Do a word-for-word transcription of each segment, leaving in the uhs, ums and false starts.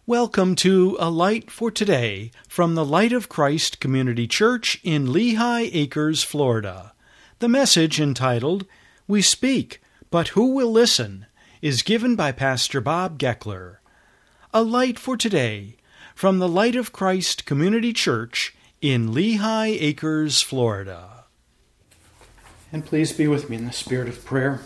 Welcome to A Light for Today from the Light of Christ Community Church in Lehigh Acres, Florida. The message entitled, We Speak, But Who Will Listen, is given by Pastor Bob Geckler. A Light for Today from the Light of Christ Community Church in Lehigh Acres, Florida. And please be with me in the spirit of prayer.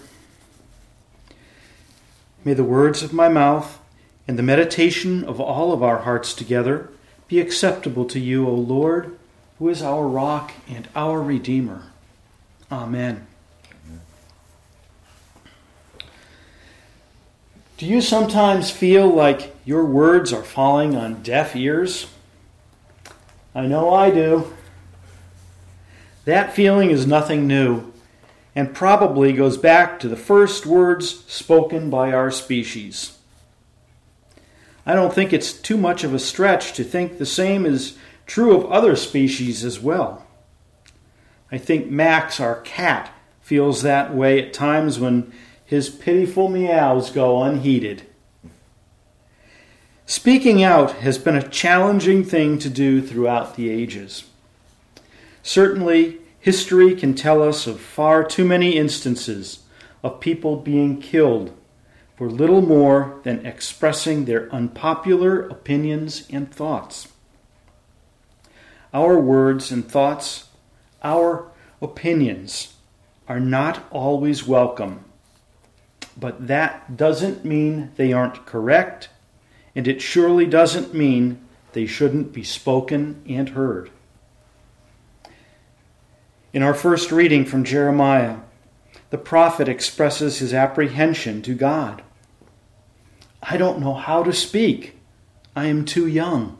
May the words of my mouth and the meditation of all of our hearts together be acceptable to you, O Lord, who is our rock and our Redeemer. Amen. Amen. Do you sometimes feel like your words are falling on deaf ears? I know I do. That feeling is nothing new and probably goes back to the first words spoken by our species. I don't think it's too much of a stretch to think the same is true of other species as well. I think Max, our cat, feels that way at times when his pitiful meows go unheeded. Speaking out has been a challenging thing to do throughout the ages. Certainly, history can tell us of far too many instances of people being killed for little more than expressing their unpopular opinions and thoughts. Our words and thoughts, our opinions, are not always welcome, but that doesn't mean they aren't correct, and it surely doesn't mean they shouldn't be spoken and heard. In our first reading from Jeremiah, the prophet expresses his apprehension to God. I don't know how to speak. I am too young.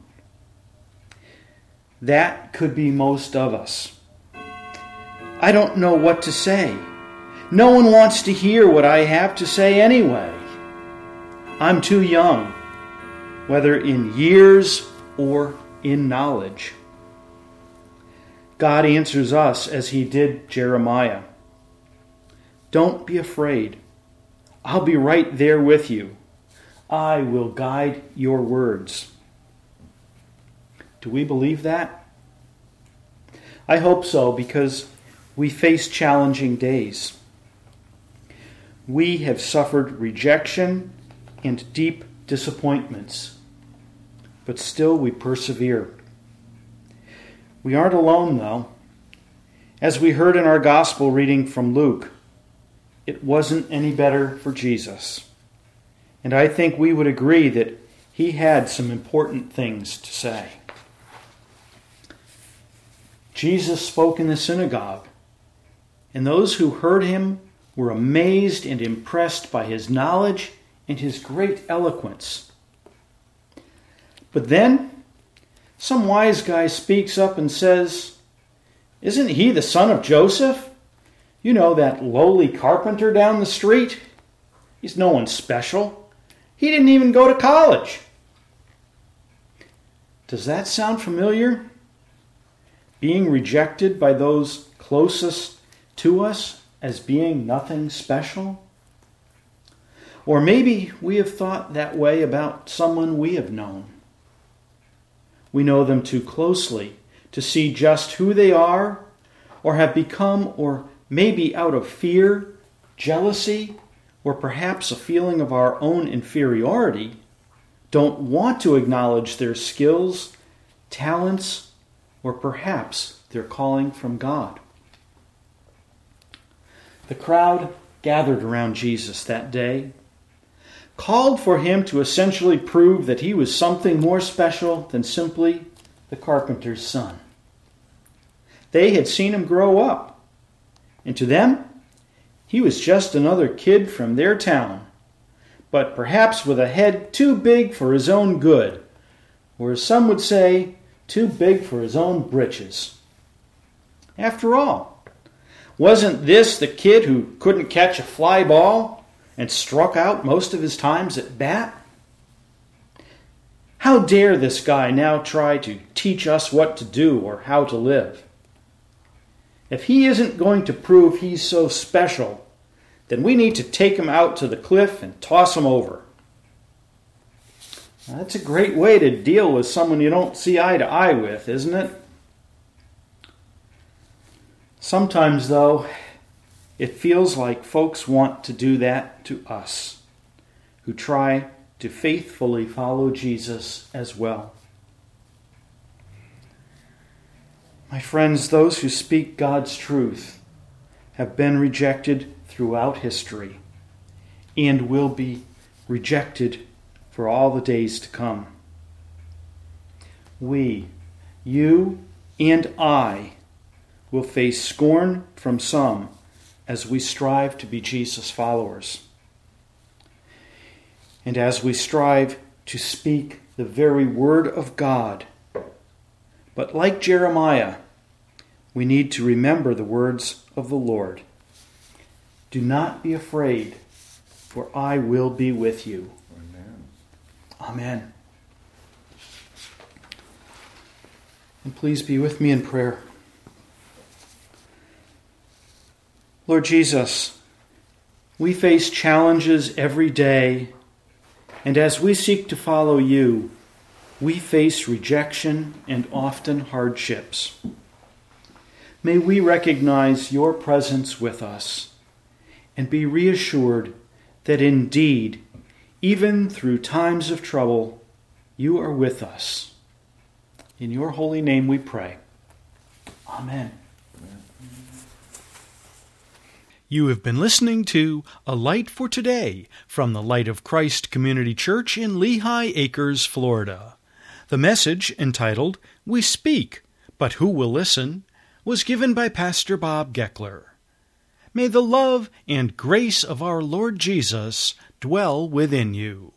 That could be most of us. I don't know what to say. No one wants to hear what I have to say anyway. I'm too young, whether in years or in knowledge. God answers us as he did Jeremiah. Don't be afraid. I'll be right there with you. I will guide your words. Do we believe that? I hope so, because we face challenging days. We have suffered rejection and deep disappointments, but still we persevere. We aren't alone, though. As we heard in our gospel reading from Luke, it wasn't any better for Jesus. And I think we would agree that he had some important things to say. Jesus spoke in the synagogue, and those who heard him were amazed and impressed by his knowledge and his great eloquence. But then, some wise guy speaks up and says, "Isn't he the son of Joseph? You know, that lowly carpenter down the street? He's no one special. He didn't even go to college." Does that sound familiar? Being rejected by those closest to us as being nothing special? Or maybe we have thought that way about someone we have known. We know them too closely to see just who they are, or have become, or maybe out of fear, jealousy, or perhaps a feeling of our own inferiority, don't want to acknowledge their skills, talents, or perhaps their calling from God. The crowd gathered around Jesus that day, called for him to essentially prove that he was something more special than simply the carpenter's son. They had seen him grow up, and to them, he was just another kid from their town, but perhaps with a head too big for his own good, or as some would say, too big for his own britches. After all, wasn't this the kid who couldn't catch a fly ball and struck out most of his times at bat? How dare this guy now try to teach us what to do or how to live? If he isn't going to prove he's so special, then we need to take him out to the cliff and toss him over. That's a great way to deal with someone you don't see eye to eye with, isn't it? Sometimes, though, it feels like folks want to do that to us, who try to faithfully follow Jesus as well. My friends, those who speak God's truth have been rejected throughout history and will be rejected for all the days to come. We, you and I, will face scorn from some as we strive to be Jesus followers. And as we strive to speak the very word of God. But like Jeremiah, we need to remember the words of the Lord. Do not be afraid, for I will be with you. Amen. Amen. And please be with me in prayer. Lord Jesus, we face challenges every day, and as we seek to follow you, we face rejection and often hardships. May we recognize your presence with us and be reassured that indeed, even through times of trouble, you are with us. In your holy name we pray. Amen. You have been listening to A Light for Today from the Light of Christ Community Church in Lehigh Acres, Florida. The message, entitled, We Speak, But Who Will Listen?, was given by Pastor Bob Geckler. May the love and grace of our Lord Jesus dwell within you.